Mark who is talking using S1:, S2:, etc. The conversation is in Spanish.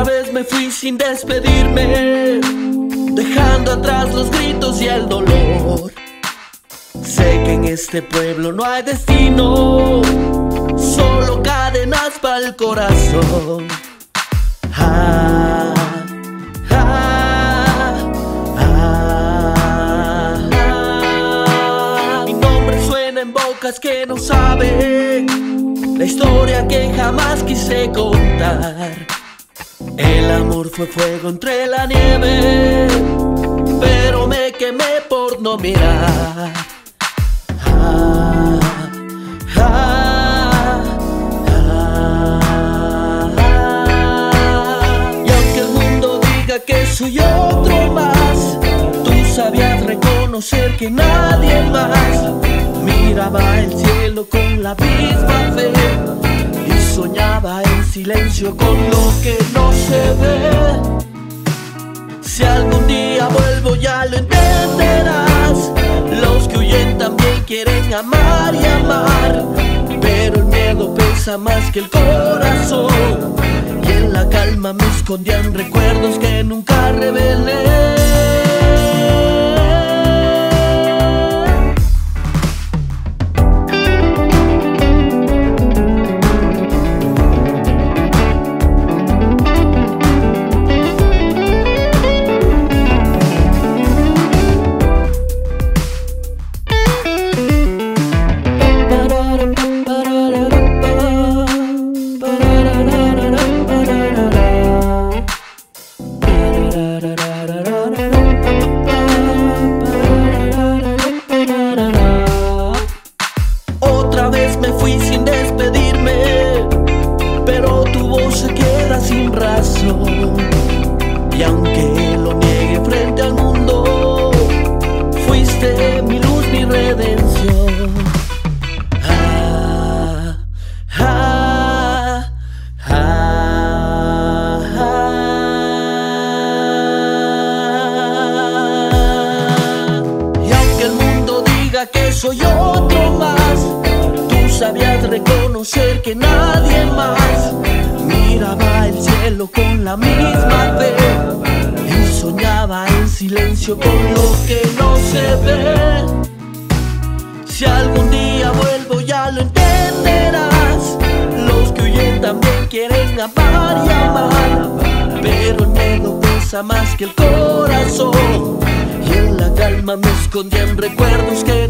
S1: vez me fui sin despedirme, dejando atrás los gritos y el dolor. Sé que en este pueblo no hay destino, solo cadenas para el corazón. Ah, ah, ah, ah. Mi nombre suena en bocas que no saben la historia que jamás quise contar. El amor fue fuego entre la nieve, pero me quemé por no mirar. Ah, ah, ah, ah. Y aunque el mundo diga que soy otro más, tú sabías reconocer que nadie más miraba el cielo con la misma fe y soñaba en silencio con lo que no se ve. Si algún día vuelvo ya lo entenderás. Los que huyen también quieren amar y amar, pero el miedo pesa más que el corazón, y en la calma me escondían recuerdos que nunca revelé. Otra vez me fui sin despedirme, pero tu voz se queda sin razón. Y aunque lo niegue frente al mundo, fuiste mi luz, mi redención. Ah, ah, ah, ah. Y aunque el mundo diga que soy otro más, tú sabías reconocer que nadie más miraba el cielo con la misma fe y soñaba en silencio con lo que no se ve. Si algún día vuelvo ya lo entenderás. Los que huyen también quieren amar y amar, pero el miedo pesa más que el corazón, y en la calma me escondían recuerdos que